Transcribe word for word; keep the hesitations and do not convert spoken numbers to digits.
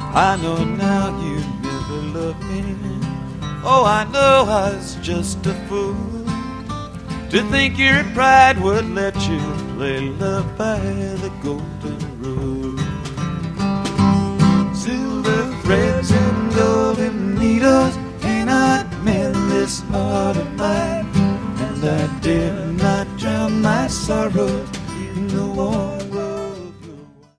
I know now you never loved me. Oh, I know I was just a fool to think your pride would let you play love by the golden rule. Silver threads and golden needles cannot mend this heart of mine, and I dare not drown my sorrows in the water